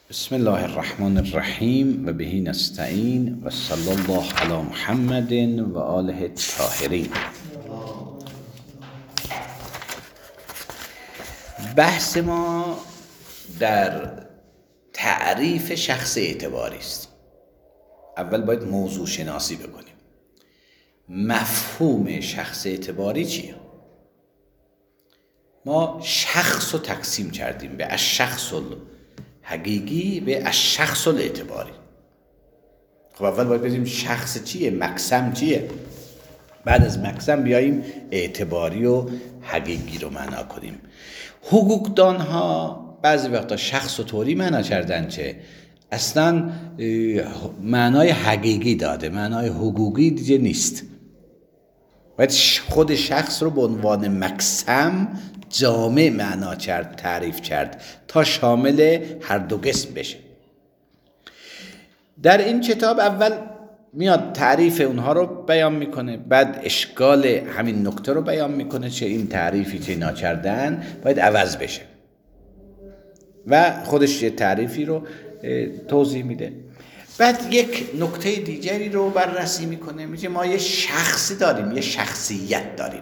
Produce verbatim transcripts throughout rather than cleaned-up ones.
بسم الله الرحمن الرحیم و بهی نستعین و صلی الله علی محمد و آله الطاهرین. بحث ما در تعریف شخص اعتباری است. اول باید موضوع شناسی بکنیم. مفهوم شخص اعتباری چیه؟ ما شخص رو تقسیم کردیم به الشخص حقیقی به الشخص الاعتباری. خب اول باید بگیم شخص چیه، مقسم چیه، بعد از مقسم بیاییم اعتباری و حقیقی رو معنا کنیم. حقوقدان ها بعضی وقتا شخص و طوری معنا کردن که اصلا معنای حقیقی داده، معنای حقوقی دیگه نیست. باید خود شخص رو به عنوان مقسم جامع معنا کرد، تعریف کرد تا شامل هر دو قسم بشه. در این کتاب اول میاد تعریف اونها رو بیان میکنه، بعد اشکال همین نکته رو بیان میکنه که این تعریفی که اینا کردن باید عوض بشه و خودش یه تعریفی رو توضیح میده. بعد یک نکته دیگری رو بررسی میکنه، میگه ما یه شخصی داریم، یه شخصیت داریم.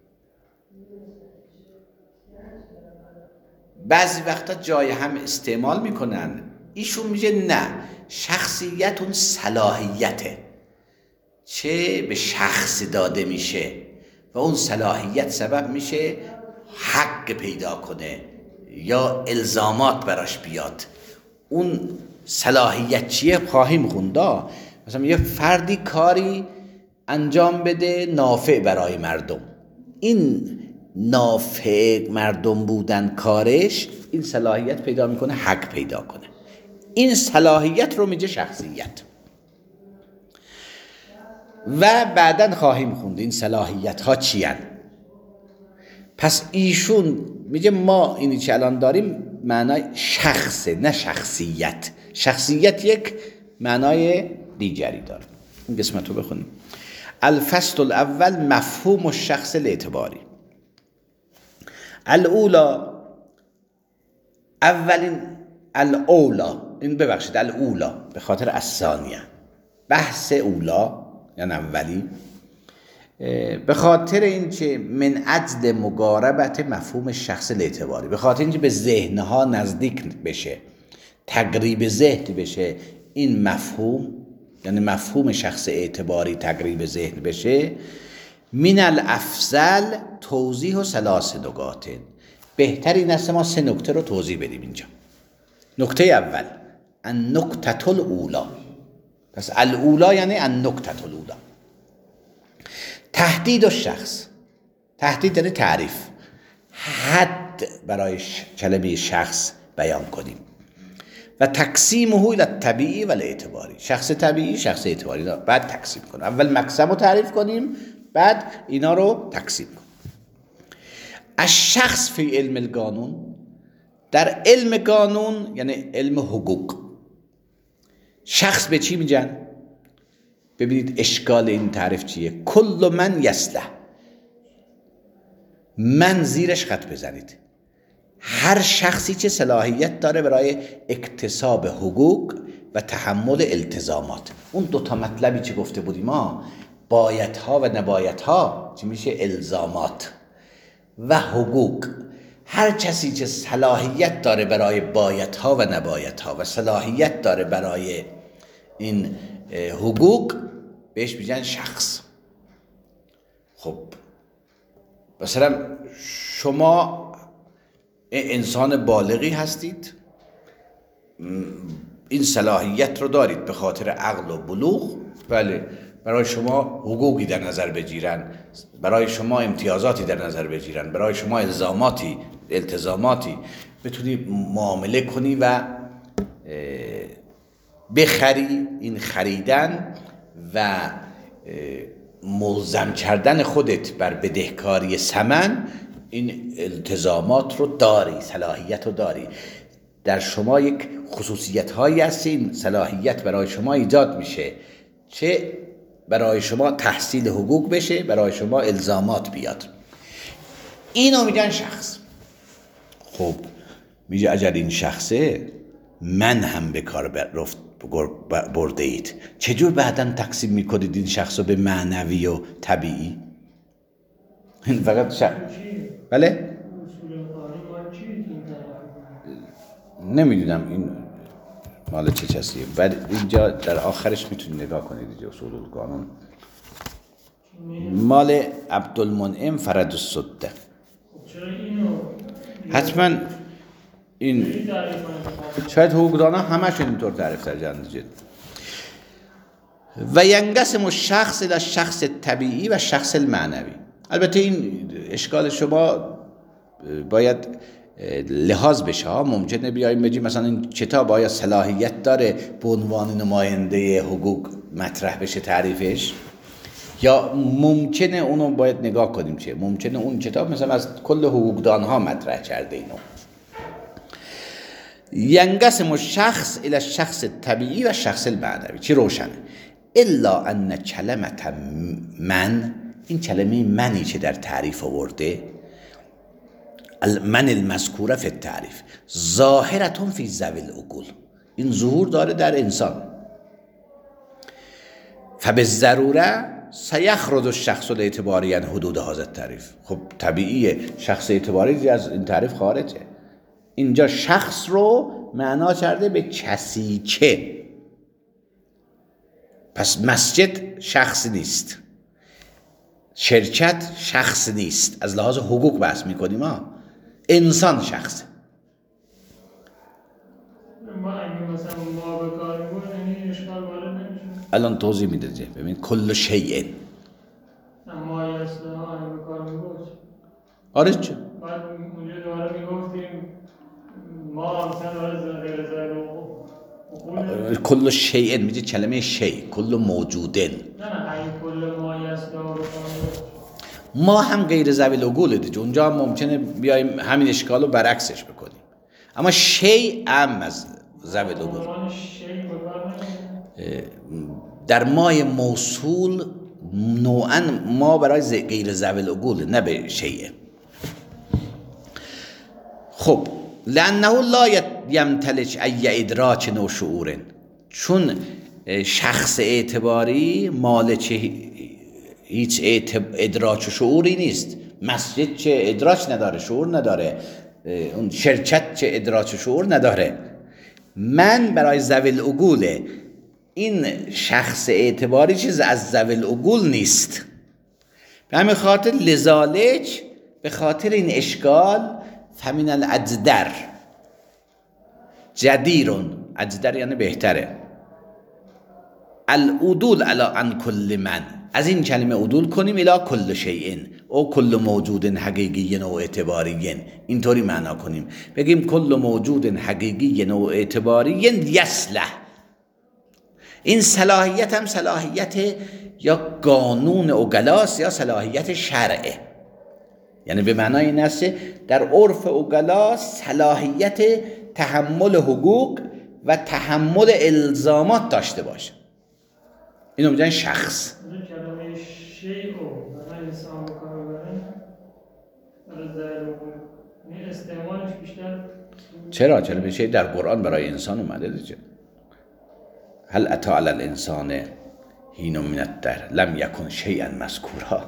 بعضی وقتا جای هم استعمال میکنن، ایشون میگه نه، شخصیت اون صلاحیته چه به شخص داده میشه و اون صلاحیت سبب میشه حق پیدا کنه یا الزامات براش بیاد. اون صلاحیت چیه خواهیم خوندا. مثلا یه فردی کاری انجام بده نافع برای مردم، این نافع مردم بودن کارش، این صلاحیت پیدا میکنه حق پیدا کنه. این صلاحیت رو میگه شخصیت و بعداً خواهیم خوند این صلاحیت ها چی هن. پس ایشون میگه ما اینی که الان داریم معنای شخصه نه شخصیت. شخصیت یک معنای دیگری داره. این قسمت رو بخونیم. الفصل الاول مفهوم الشخص الاعتباری. الاولا، اولین، الاولا، این ببخشید الاولا به خاطر الثانیه، بحث اولا یعنی اولی، به خاطر اینکه من اجل مقاربت مفهوم شخص الاعتباری، به خاطر اینکه به ذهنها نزدیک بشه، تقریب ذهن بشه این مفهوم، یعنی مفهوم شخص اعتباری تقریب ذهن بشه، من الافضل توضیح و ثلاث نکات، بهتر این است ما سه نکته رو توضیح بدیم اینجا. نکته اول النکته الاولا. پس الاولا یعنی النکته الاولا، تهدید الشخص. تهدید یعنی تعریف، حد برای کلمه شخص بیان کنیم. و تقسیمه الی الطبیعی و الاعتباری، شخص طبیعی شخص اعتباری، بعد تقسیم کنیم. اول مقسم رو تعریف کنیم بعد اینا رو تقسیم کنیم. الشخص فی علم القانون، در علم قانون یعنی علم حقوق، شخص به چی میگن؟ ببینید اشکال این تعریف چیه. کل من یصلح، من زیرش خط بزنید، هر شخصی که صلاحیت داره برای اکتساب حقوق و تحمل التزامات. اون دوتا مطلبی که گفته بودیم ما، بایدها و نبایدها، چی میشه؟ الزامات و حقوق. هر کسی که صلاحیت داره برای بایدها و نبایدها و صلاحیت داره برای این حقوق بهش میگن شخص. خب مثلا شما انسان بالغی هستید، این صلاحیت رو دارید به خاطر عقل و بلوغ، بله، برای شما حقوقی در نظر بگیرن، برای شما امتیازاتی در نظر بگیرن، برای شما الزاماتی التزاماتی بتونی معامله کنی و بخری. این خریدن و ملزم کردن خودت بر بدهکاری ثمن، این التزامات رو داری، صلاحیت رو داری. در شما یک خصوصیت هایی هست، این صلاحیت برای شما ایجاد میشه چه برای شما تحصیل حقوق بشه، برای شما الزامات بیاد. اینو میگن شخص. خب میگه اگر این شخصه، من هم به کار برده اید. چجور بعدا تقسیم میکنید این شخص رو به معنوی و طبیعی؟ این فقط شخص بله؟ نمیدونم این مال چه چیزیه. بعد اینجا در آخرش میتونید نگاه کنید اینجا اصول القانون مال عبدالمنعم فرد السده. حتما این شاید حقوقدانا همشون اینطور تعریف کردن. و ینقسم الشخص الى الشخص طبیعی و شخص المعنوی. البته این اشکال شما باید لحاظ بشه ها. ممکنه بیاییم بگیم مثلا این کتاب آیا صلاحیت داره به عنوان نماینده حقوق مطرح بشه تعریفش، یا ممکنه اونو باید نگاه کنیم چه ممکنه اون کتاب مثلا از کل حقوقدان ها مطرح کرده اینو. ینقسم الشخص الى الشخص طبیعی و شخص المعنوی. چی روشنه؟ الا ان کلمت من، این کلمه منی که در تعریف آورده، من المذکوره فی التعریف ظاهرتون فی ذوی العقول، این ظهور داره در انسان. فبالضروره سیخرج الشخص الاعتباری عن حدود هذا التعریف. خب طبیعیه شخص اعتباری از این تعریف خارجه. اینجا شخص رو معنا کرده به کسی که، پس مسجد شخص نیست، شرکت شخص نیست، از لحاظ حقوق بحث میکنیم ها، انسان شخص. ما اگه مثلا ما به کار بود یعنی اشکال وارد نمیشه. الان توضیح میده. ببین کل شیء ما یا اصلاح اگه به کار میبود آره چه؟ بعد اونجا دوباره میگفتیم ما مثلا غیر ظاهر کل شیء میگه کلمه شیء کل موجودن. نه نه اگه کل ما یا اصلاح ما هم غیر ذوی العقول دیگه. اونجا هم ممکنه بیایم همین اشکال رو برعکسش بکنیم، اما شیء ام از ذوی العقول. در مای موصول نوعا ما برای غیر ذوی العقول، نه به شیء. خب لانه لا یمتلک ای ادراک و شعور، چون شخص اعتباری مالک هیچ ادراک و شعوری نیست. مسجد چه ادراک نداره، شعور نداره، اون شرکت چه ادراک و شعور نداره. من برای ذوی العقول، این شخص اعتباری چیز از ذوی العقول نیست. به همین خاطر لذالک، به خاطر این اشکال، فمن الاجدر جدیرون، اجدر یعنی بهتره، العدول علی عن کل من، از این کلمه عدول کنیم الی کل شیء او کل موجود حقیقی و اعتباری. اینطوری معنا کنیم، بگیم کل موجود حقیقی و اعتباری یصلح. این صلاحیت هم صلاحیت یا قانون عقلاست یا صلاحیت شرعه. یعنی به معنای این است در عرف عقلا صلاحیت تحمل حقوق و تحمل الزامات داشته باشه. اینو میگن شخص. کلمه شیء و برای انسان بکار ببرن برای استعمالش بیشتر. چرا؟ کلمه شیء در قرآن برای انسان اومده دیگه. هل اتی علی الانسان حین من الدهر لم یکن شیئا مذکورا.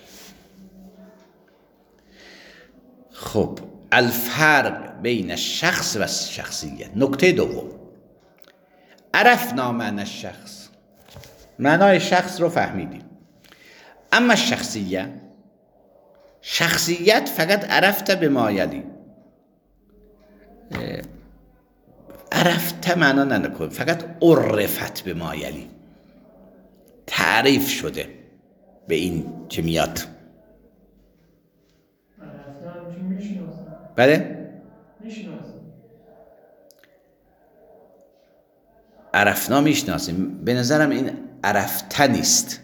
خب الفرق بین الشخص و الشخصیت. نکته دوم، عرفنا معنی الشخص، معنای شخص رو فهمیدیم. اما شخصیت، شخصیت فقط عرفت به ما یلی، عرفت معنا نکن، فقط عرفت به ما یلی، تعریف شده به این که میاد. بله؟ عرفنا میشناسیم. به نظرم این عرفته نیست.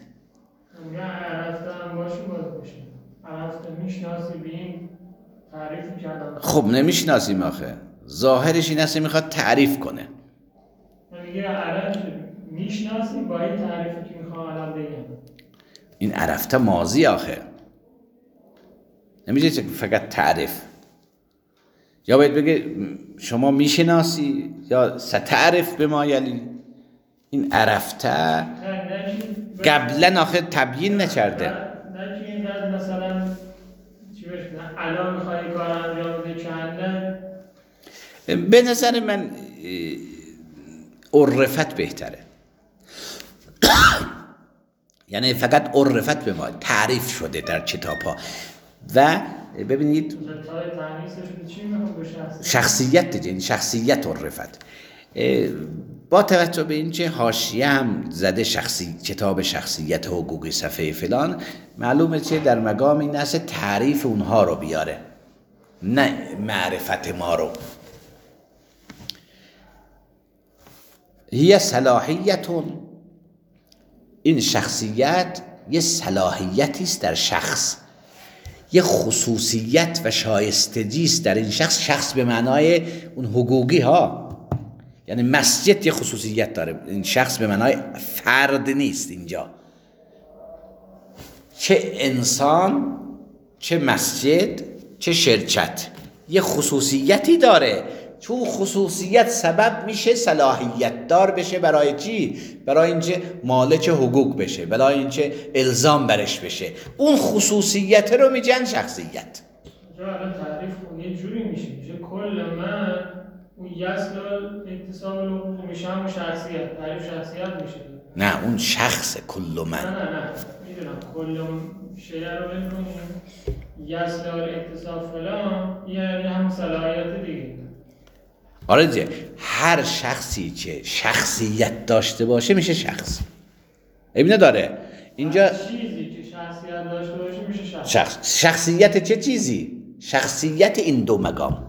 خب نمیشناسیم آخه. ظاهرش این است میخواد تعریف کنه. میگه عرف میشناسی با این تعریفی که میخوام الان بگم. این عرفته ماضی آخه. نمیشه فقط تعریف. یا باید بگه شما میشناسی یا ستعرف به ما یلی. این عرفته قبلا آخه تبیین نکرده. نه که این قد مثلا چی بهش نه الان میخوایی کار انجام بده چنده. به نظر من عرفت بهتره. یعنی فقط عرفت به ما تعریف شده در کتاب ها. و ببینید شخصیت دیگه، شخصیت عرفت. با توجه به اینکه حاشیه هم زده شخصی کتاب شخصیت حقوقی صفحه فلان، معلومه که در مقام این است تعریف اونها رو بیاره، نه معرفت ما رو. هی صلاحیتون، این شخصیت یه صلاحیتی است در شخص، یه خصوصیت و شایستگی است در این شخص. شخص به معنای اون حقوقی ها، یعنی مسجد یه خصوصیت داره، این شخص به معنای فرد نیست اینجا. چه انسان، چه مسجد، چه شرکت یه خصوصیتی داره، چون خصوصیت سبب میشه صلاحیت دار بشه. برای چی؟ برای اینکه مالک حقوق بشه، برای اینکه الزام برش بشه. اون خصوصیت رو میگن شخصیت. جو الان تعریف یه جوری میشه، میشه کل من اون یصل اکتساب الحقوق میشه همون شخصیت، تعریف شخصیت میشه. نه اون شخص کل من. نه نه نه میدونم کل شیء رو بکنیم یصل اکتساب فلان یعنی همون صلاحیت دیگه. آره دیگه، هر شخصی که شخصیت داشته باشه میشه شخص. ببینه داره اینجا چیزی که شخصیت داشته باشه میشه شخص. شخص. شخصیت چه چیزی؟ شخصیت این دو مقام،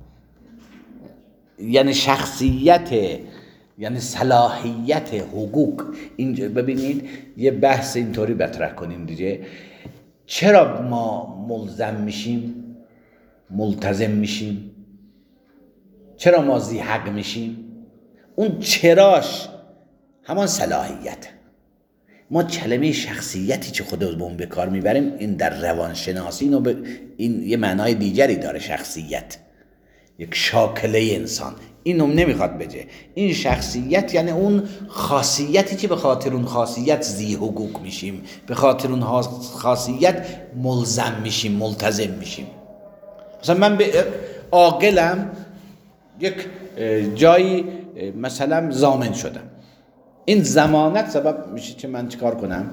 یعنی شخصیت یعنی صلاحیت حقوق. اینجا ببینید یه بحث اینطوری مطرح کنیم دیگه. چرا ما ملزم میشیم، ملتزم میشیم؟ چرا ما ذی حق میشیم؟ اون چراش همان صلاحیت. ما کلمه شخصیتی که خودمون به کار میبریم این در روانشناسی اینو ب... این یه معنای دیگری داره. شخصیت یک شاکله انسان، اینو نمیخواد بگه. این شخصیت یعنی اون خاصیتی که به خاطر اون خاصیت ذی حقوق میشیم، به خاطر اون خاصیت ملزم میشیم، ملتزم میشیم. مثلا من به عاقلم یک جایی مثلا ضامن شدم، این ضمانت سبب میشه که من چیکار کنم؟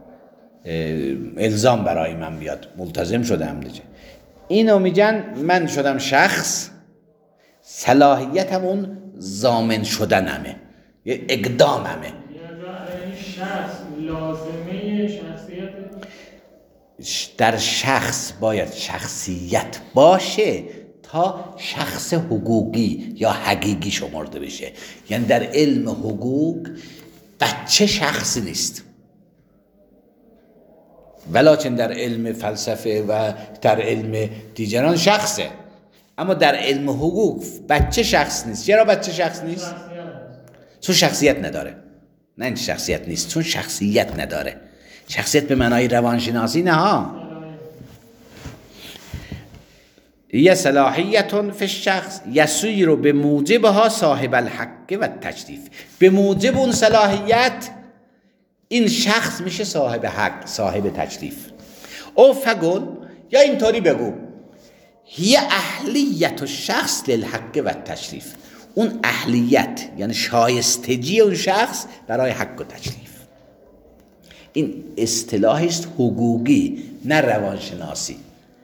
الزام برای من بیاد، ملتزم شدم دیگه. اینو میگن من شدم شخص، صلاحیتم اون ضامن شدنمه، یه اقداممه. یعنی شخص لازمه شخصیت در شخص باید شخصیت باشه تا شخص حقوقی یا حقیقی شمرده بشه. یعنی در علم حقوق بچه شخص نیست، ولکن در علم فلسفه و در علم دیگران شخصه. اما در علم حقوق بچه شخص نیست. چرا بچه شخص نیست؟ چون شخصیت نداره. نه این شخصیت نیست، چون شخصیت نداره. شخصیت به معنای روانشناسی نه ها. یه صلاحیتون فی الشخص یسیر به موجبها صاحب الحق و تشریف. به موجب اون صلاحیت این شخص میشه صاحب حق، صاحب تشریف. او فقل، یا اینطوری بگو، هی اهلیت الشخص للحق و تشریف. اون اهلیت یعنی شایستگی اون شخص برای حق و تشریف. این اصطلاحی است حقوقی، نه روانشناسی.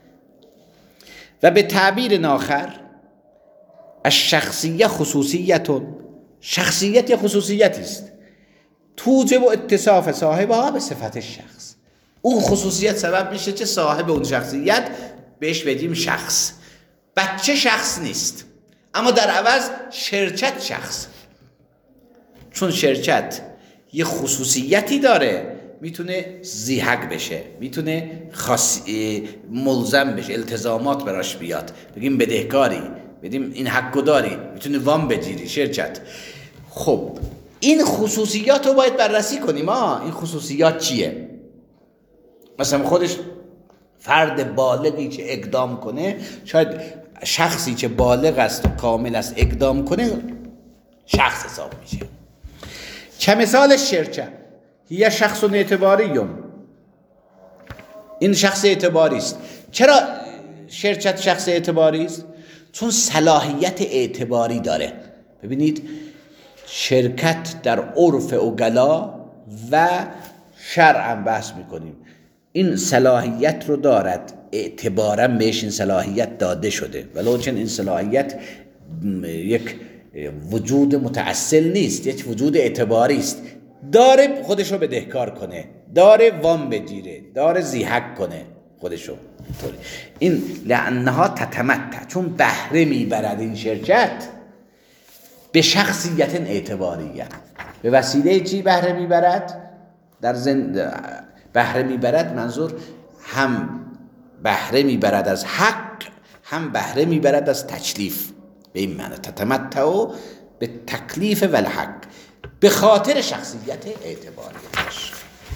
و به تعبیر آخر الشخصیه خصوصیتون، شخصیت خصوصیتی است توجب اتصاف صاحبها به صفت شخص. اون خصوصیت سبب میشه که صاحب اون شخصیت بهش بگیم شخص. بچه شخص نیست، اما در عوض شرکت شخص. چون شرکت یه خصوصیتی داره، میتونه ذی حق بشه، میتونه خاص ملزم بشه، التزامات براش بیاد، بگیم بدهکاری، بدیم این حقو داری، میتونه وام بگیری شرکت. خب این خصوصیات رو باید بررسی کنیم. ها این خصوصیات چیه؟ مثلا خودش فرد بالغی که اقدام کنه شاید شخصی که بالغ است و کامل است اقدام کنه شخص حساب میشه. کمثال شرکه هی شخص اعتباریون، این شخص اعتباری است. چرا شرکت شخص اعتباری است؟ چون صلاحیت اعتباری داره. ببینید شرکت در عرف اوگلا و شرعا بحث میکنیم، این صلاحیت رو دارد، اعتبارا بهش این صلاحیت داده شده، ولکن این صلاحیت یک وجود متأصل نیست، یک وجود اعتباری است. داره خودشو بدهکار کنه، داره وام بگیره، داره زیحک کنه خودشو. این لعنها تتمتع، چون بهره میبرد این شرکت به شخصیت اعتباریه. به وسیله چی بهره میبرد؟ در زند بهره میبرد، منظور هم بهره میبرد از حق، هم بهره میبرد از تکلیف. به این معنی تتمتع به تکلیف و الحق، به خاطر شخصیت اعتباریش.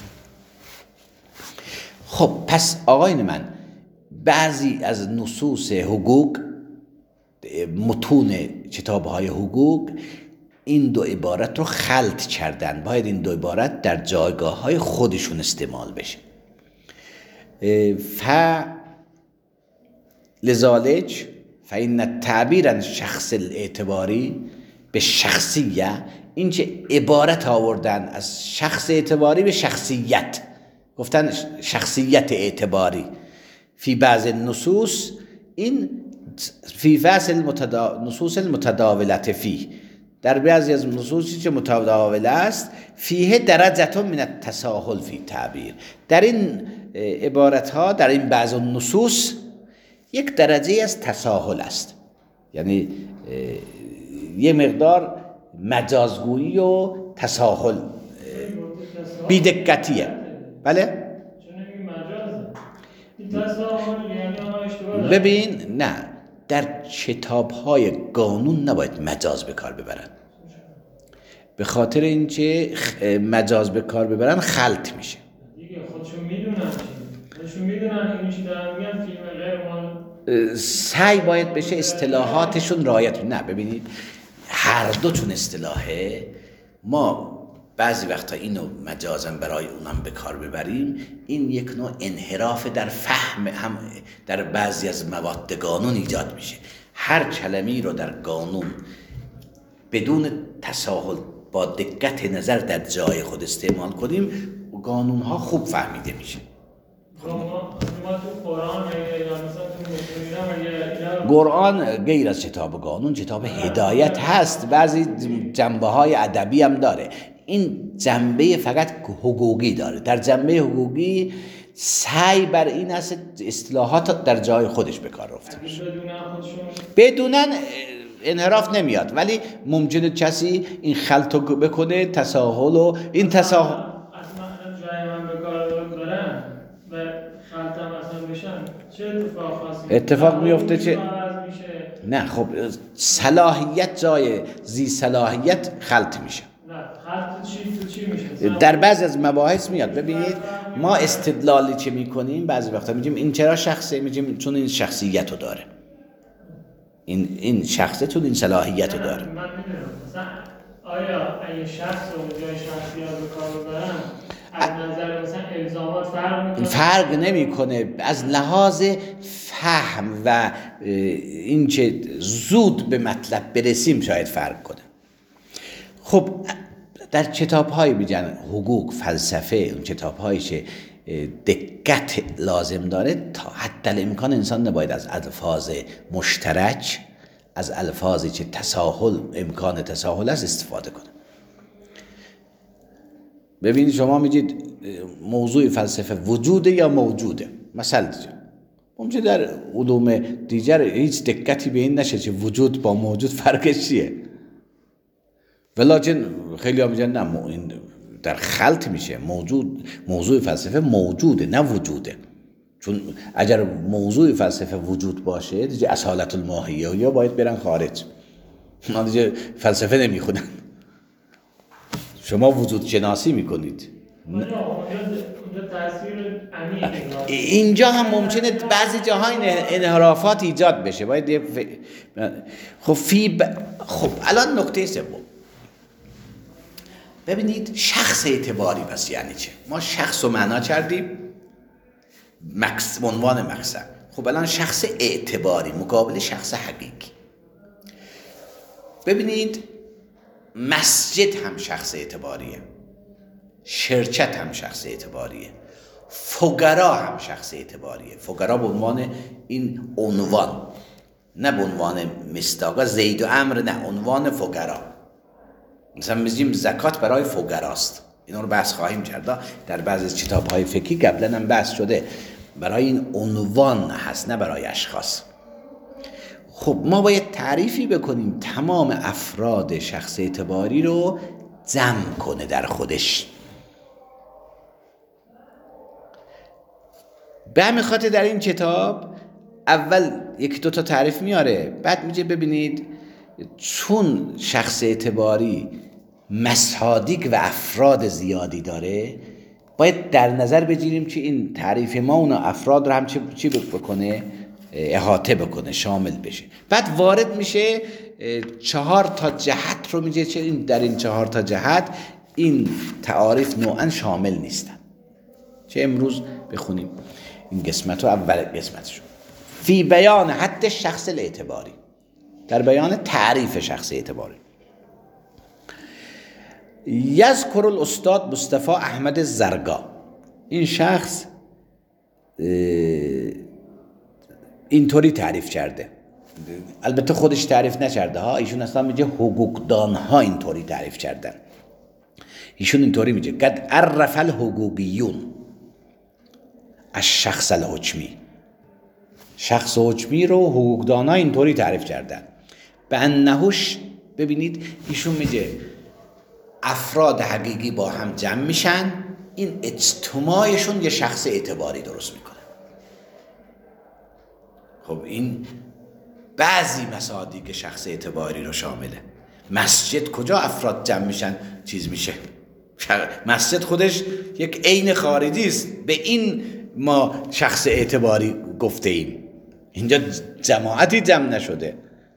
خب پس آقایان من، بعضی از نصوص حقوق، متون کتاب‌های حقوق این دو عبارت رو خلط کردن. باید این دو عبارت در جایگاه‌های خودشون استعمال بشه. ف لذالک فإن التعبیر عن شخص الاعتباری به شخصیه، این که عبارت آوردن از شخص اعتباری به شخصیت، گفتن شخصیت اعتباری فی بعض النصوص، این فی فصل المتدا... نصوص المتداولت فی، در بعضی از نصوصی که متداول است، فیه درجه من التساهل فی تعبیر، در این عبارت ها، در این بعض النصوص یک درجه از تساهل است، یعنی یه مقدار مجازگویی و تساهل، بیدقتیه. بله؟ ببین نه، در کتاب‌های قانون نباید مجاز به کار ببرن، به خاطر اینکه مجاز به کار ببرن خلط میشه دیگه. خودشون میدونن خودشون میدونن این چی دارن میگن، فیلم غیر مال، سعی باید بشه اصطلاحاتشون رعایت. نه ببینید هر دو چون اصطلاحه، ما بعضی وقتا اینو مجازن برای اونم به کار ببریم، این یک نوع انحراف در فهم هم در بعضی از مواد قانون ایجاد میشه. هر کلمه‌ای رو در قانون بدون تساهل با دقت نظر در جای خود استعمال کنیم، قانون ها خوب فهمیده میشه. قرآن غیر از کتاب قانون کتاب هدایت هست، بعضی جنبه های ادبی هم داره. این جنبه فقط حقوقی داره. در جنبه حقوقی سعی بر این است اصطلاحات در جای خودش به کار رفته بشه، بدونن انحراف نمیاد، ولی ممکنه کسی این خلطو بکنه، تساهل و این تساهل اصلا جای من به کار برن و خلطم اصلا بشن، چه اتفاق خاصی اتفاق میفته؟ چه نه خب صلاحیت جای زی صلاحیت خلط میشه. در بعضی از مباحث میاد. ببینید ما استدلالی چه میکنیم، بعضی وقتا میگیم این چرا شخصه، میگیم چون این شخصیت رو داره، این این شخصه چون این صلاحیت رو داره. من میدونم مثلا آیا اگه شخص رو جای شخصیت به کار ببرن از نظر مثلا الزامات فرق میکنه؟ فرق نمیکنه، از لحاظ فهم و اینکه زود به مطلب برسیم شاید فرق کنه. خب در کتاب های میگن حقوق، فلسفه، اون کتاب هایی که دقت لازم داره، تا حتی الامکان انسان نباید از الفاظ مشترک، از الفاظی که تساهل امکان تساهل است استفاده کنه. ببینید شما میگید موضوع فلسفه وجوده یا موجوده، مثلا ممکنه در علوم دیگر هیچ دقتی به این نشه که وجود با موجود فرقش چیه، ولکن خیلی ها میگن نه این در خلط میشه. موجود موضوع فلسفه موجوده نه وجوده، چون اگر موضوع فلسفه وجود باشه دیگه اصالت الماهیه یا باید برن خارج، ما دیگه فلسفه نمیخونن. شما وجود شناسی میکنید. اونجا تاثیر اینجا هم ممکنه بعضی جاها این انحرافات ایجاد بشه. باید یه ف... خب فی ب... خب الان نکته سوم ببینید، شخص اعتباری پس یعنی چه؟ ما شخص رو معنا کردیم مقصد، عنوان مقصد. خب الان شخص اعتباری مقابل شخص حقیقی. ببینید مسجد هم شخص اعتباریه، شرکت هم شخص اعتباریه، فقرا هم شخص اعتباریه. فقرا به عنوان این عنوان، نه به عنوان مصداق زید و امر، نه عنوان فقرا. مثلا میگیم زکات برای فقراست، اینا رو بحث خواهیم کرد در بعضی از کتاب‌های فقهی، قبلا هم بحث شده. برای این عنوان هست نه برای اشخاص. خب ما باید تعریفی بکنیم تمام افراد شخص اعتباری رو جمع کنه در خودش. به همین خاطر در این کتاب اول یکی دو تا تعریف میاره، بعد میگه ببینید چون شخص اعتباری مصادیق و افراد زیادی داره، باید در نظر بگیریم که این تعریف ما اون افراد رو هم چی بکنه؟ احاطه بکنه، شامل بشه. بعد وارد میشه چهار تا جهت رو میگه چه این در این چهار تا جهت این تعاریف نوعا شامل نیستن. چه امروز بخونیم این قسمت رو، اول قسمتشو فی بیان حد شخص الاعتباری، در بیان تعریف شخص اعتباری. یذکر الاستاد مصطفی احمد زرگا، این شخص اینطوری تعریف کرده، البته خودش تعریف نکرده ها، ایشون اصلا میگه حقوقدان ها اینطوری تعریف کردن. ایشون اینطوری میگه قد عرف الحقوقیون الشخص الحکمی، شخص حکمی رو حقوقدان ها اینطوری تعریف کردن. به انهوش، ببینید ایشون میگه افراد حقیقی با هم جمع میشن، این اجتماعشون یه شخص اعتباری درست میکنه. خب این بعضی مصادیق شخص اعتباری رو شامله. مسجد کجا افراد جمع میشن چیز میشه؟ مسجد خودش یک عین خارجی است، به این ما شخص اعتباری گفته ایم. اینجا جماعتی جمع نشده.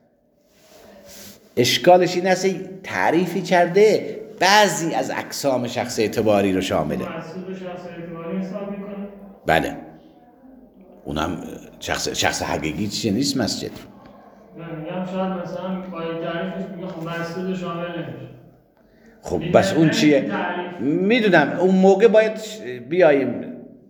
اشکالش این است تعریفی کرده بعضی از اقسام شخص اعتباری رو شامله. محسوب شخص اعتباری حساب میکنه؟ بله، اونم شخص شخص حقیقی چیه نیست مسجد. من میگم شاید مثلا با تعریفش میگه خب مسجد شامل نمیشه. خب بس اون چیه؟ میدونم اون موقع باید بیاییم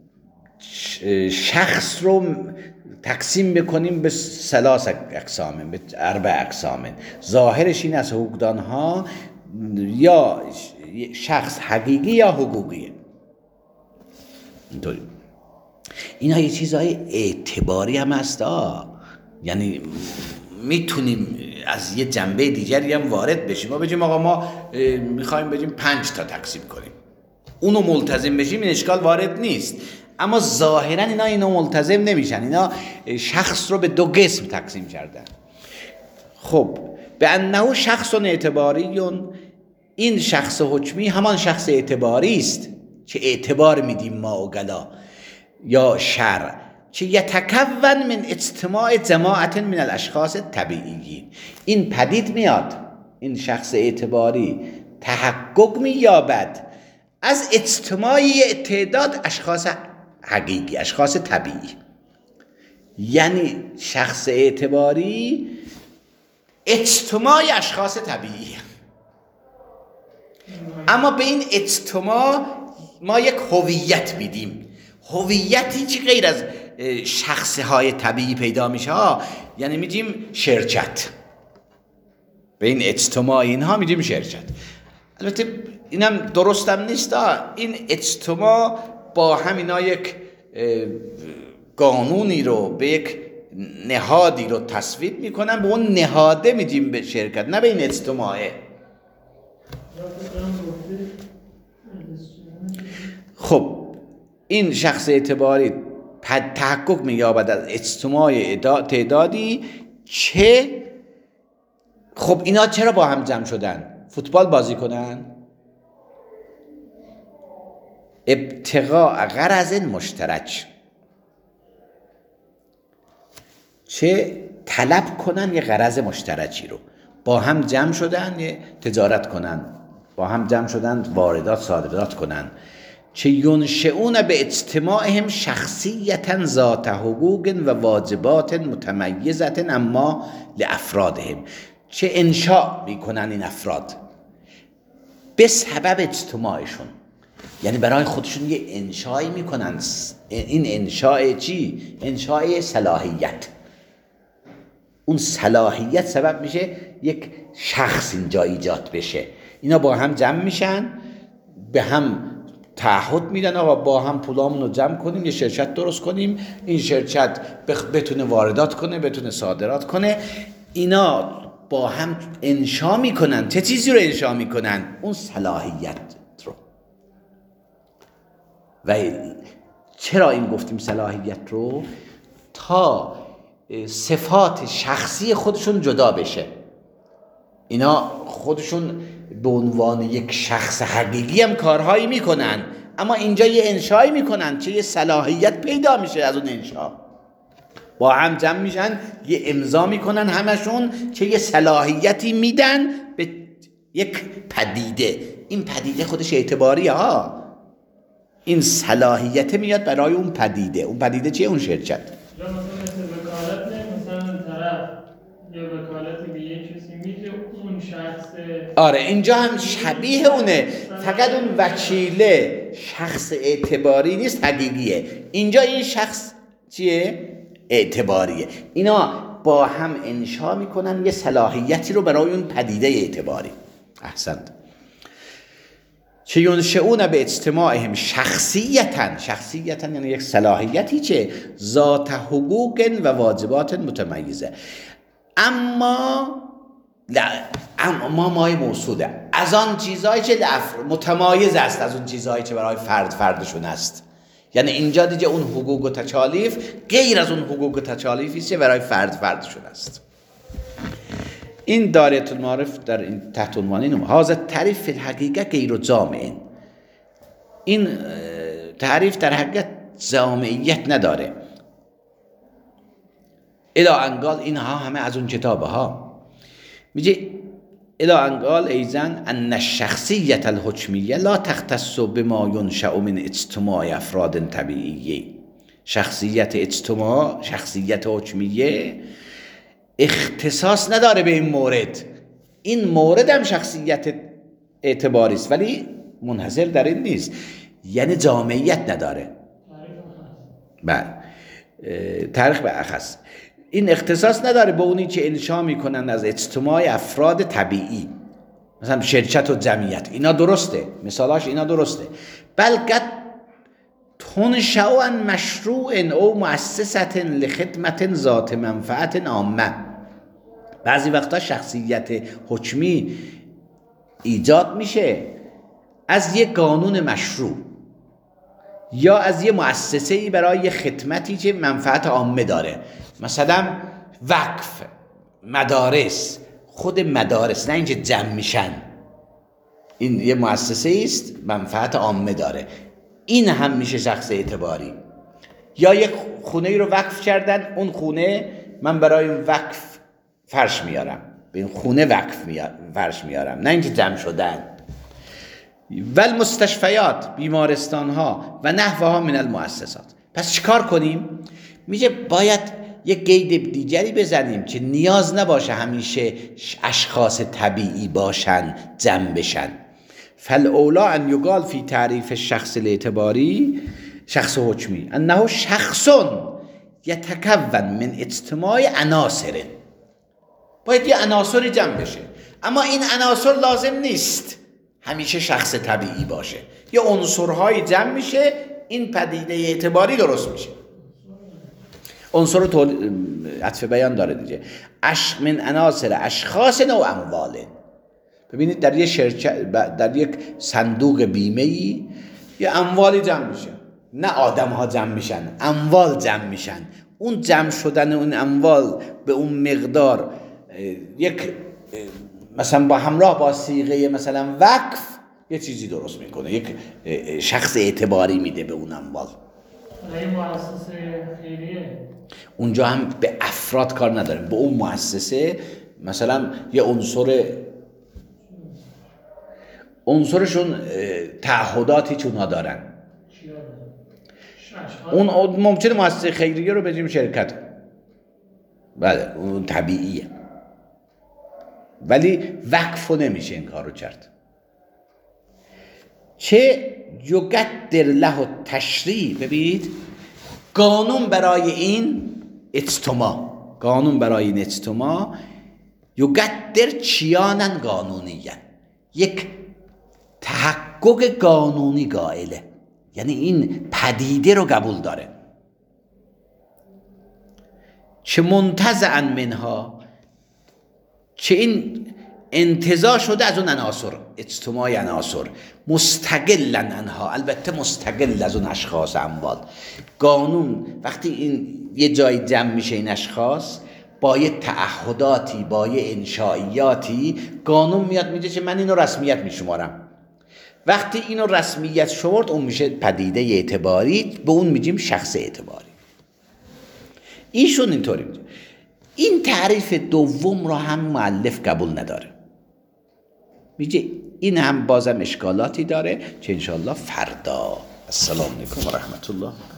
شخص رو تقسیم بکنیم به ثلاث اقسام، به اربع اقسام. ظاهرش این از حقوقدان ها یا شخص حقیقی یا حقوقیه. اینطوری اینا یه چیزهای اعتباری هم هست، یعنی میتونیم از یه جنبه دیگری هم وارد بشیم. ما بگیم آقا ما میخوایم بگیم پنج تا تقسیم کنیم، اونو ملتزم بشیم، این اشکال وارد نیست. اما ظاهرا اینا اینو ملتزم نمیشن، اینا شخص رو به دو قسم تقسیم کردن. خب به انه شخص اعتباریون، این شخص حکمی همان شخص اعتباری است که اعتبار میدیم ما اوگلا یا شرع، که یتکون من اجتماع جماعت من الاشخاص طبیعیین. این پدید میاد، این شخص اعتباری تحقق مییابد از اجتماعی تعداد اشخاص حقیقی، اشخاص طبیعی. یعنی شخص اعتباری اجتماع اشخاص طبیعی، اما به این اجتماع ما یک هویت میدیم، هویتی که غیر از شخصهای طبیعی پیدا میشه ها. یعنی میگیم شرکت، به این اجتماع اینها میگیم شرکت. البته اینم درستم نیست، این اجتماع با همینا یک قانونی رو به یک نهادی رو تصویب میکنن، به اون نهاده میگیم به شرکت، نه به این اجتماعه. خب این شخص اعتباری تحقق می‌یابد از اجتماع تعدادی که، خب اینا چرا با هم جمع شدن؟ فوتبال بازی کنن؟ ابتغاء غرض مشترک، چه طلب کنن یه غرض مشترکی رو، با هم جمع شدن یه تجارت کنن، با هم جمع شدن واردات صادرات کنن. چه ینشئون به اجتماعهم شخصیتا ذات حقوق و واجبات متمیزة اما لافرادهم، چه انشاء میکنن این افراد به سبب اجتماعشون، یعنی برای خودشون یه انشایی میکنن. این انشاء چی؟ انشاء صلاحیت. اون صلاحیت سبب میشه یک شخص اینجا ایجاد بشه. اینا با هم جمع میشن، به هم تعهد میدن آقا با هم پولامون رو جمع کنیم یه شرکت درست کنیم، این شرکت بتونه واردات کنه، بتونه صادرات کنه. اینا با هم انشا میکنن. چه چیزی رو انشا میکنن؟ اون صلاحیت رو. و چرا این گفتیم صلاحیت رو؟ تا صفات شخصی خودشون جدا بشه. اینا خودشون به عنوان یک شخص حقیقی هم کارهایی میکنن، اما اینجا یه انشایی میکنن چه یه صلاحیت پیدا میشه از اون انشا. با هم جمع میشن یه امضا میکنن همشون چه یه صلاحیتی میدن به یک پدیده. این پدیده خودش اعتباریه ها، این صلاحیت میاد برای اون پدیده. اون پدیده چیه؟ اون شرکت. یا مثلا مثل وکالت نه، مثلا طرف یه وکالتی به یه کسی میده اون شخص. آره اینجا هم شبیه اونه، فقط اون وکیله شخص اعتباری نیست، حقیقیه. اینجا این شخص چیه؟ اعتباریه. اینا با هم انشا میکنن یه صلاحیتی رو برای اون پدیده اعتباری. احسنت. چه ینشئون به اجتماعهم شخصیتا، شخصیتا یعنی یک صلاحیتی چه ذات حقوق و واجبات متمیزه. اما لا اما مای موصوله از آن چیزایی که متمایز است از اون چیزایی که برای فرد فردشون است. یعنی اینجا دیگه اون حقوق و تکالیف غیر از اون حقوق و تکالیفی که برای فرد فردشون است. این دایره المعارف در این تحت عنوان اینه هذا تعریف فی الحقیقه غیر جامع. این تعریف در حقیقت جامعیت نداره. الی انقال اینها همه از اون کتابه ها میگه الی انقال ایزن ان الشخصیت الحکمیه لا تختص بما ینشأ من اجتماع افراد طبیعیه. شخصیت اجتماع، شخصیت حکمیه اختصاص نداره به این مورد. این مورد هم شخصیت اعتباری است ولی منحصر در این نیست، یعنی جامعیت نداره. بله تاریخ به اخص این اختصاص نداره به اونی که انشا میکنن از اجتماع افراد طبیعی، مثلا شرکت و جمعیت. اینا درسته، مثالاش اینا درسته. بلکه تنشأ عن مشروع او مؤسسة لخدمت ذات منفعت عامه. بعضی وقتا شخصیت حکمی ایجاد میشه از یک قانون مشروع یا از یک مؤسسه‌ای برای خدمتی که منفعت عامه داره. مثلا وقف، مدارس، خود مدارس نه اینکه جمع میشن، این یه مؤسسه است منفعت عامه داره، این هم میشه شخص اعتباری. یا یک خونه رو وقف کردن، اون خونه من برای اون وقف فرش میارم، به این خونه وقف میارم، فرش میارم، نه اینکه جمع شدن. ول مستشفیات، بیمارستان ها و نحوه ها من المؤسسات. پس چیکار کنیم؟ میگه باید یک قید دیگری بزنیم که نیاز نباشه همیشه اشخاص طبیعی باشن، جمع بشن. فالاولا ان یقال فی تعریف الشخص الاعتباری، شخص حکمی، انه شخص یتکون من اجتماع عناصر. باید یه عناصری جمع بشه، اما این عناصر لازم نیست همیشه شخص طبیعی باشه. یه عنصرهای جمع میشه، این پدیده اعتباری درست میشه. عنصر رو عطف بیان داره دیگه. عشق من عناصر اشخاص و اموال. ببینید در یه شرکت، در یک صندوق بیمه‌ای یه اموالی جمع میشه، نه آدم ها جمع میشن، اموال جمع میشن. اون جمع شدن اون اموال به اون مقدار یک مثلا با همراه با صیغه مثلا وقف یه چیزی درست میکنه، یک شخص اعتباری میده به اون اموال. این مؤسسه خیریه اونجا هم به افراد کار نداریم، به اون مؤسسه مثلا یه عنصر عنصرشون تعهداتی چون ها دارن، اون ممکنه مؤسسه خیریه رو بگیم شرکت، بله اون طبیعیه، ولی وقف نمیشه این کار رو کرد. چه یقدر له تشریع، ببینید قانون برای این اجتماع، قانون برای این اجتماع یقدر چیانن قانونیه، یک تحقق قانونی قائله، یعنی این پدیده رو قبول داره. چه منتزعا منها، چه این انتزاع شده از اون عناصر، اجتماع عناصر، مستقلا عنها، البته مستقل از اون اشخاص اموال. قانون وقتی این یه جای جمع میشه این اشخاص با یه تعهداتی، با یه انشائیاتی، قانون میاد میگه که من اینو رسمیت میشمارم. وقتی اینو رسمیت شمرد اون میشه پدیده اعتباری، به اون میگیم شخص اعتباری. ایشون اینطوری میگه. این تعریف دوم رو هم مؤلف قبول نداره، میگه این هم بازم اشکالاتی داره که انشاءالله فردا. السلام علیکم و رحمت الله.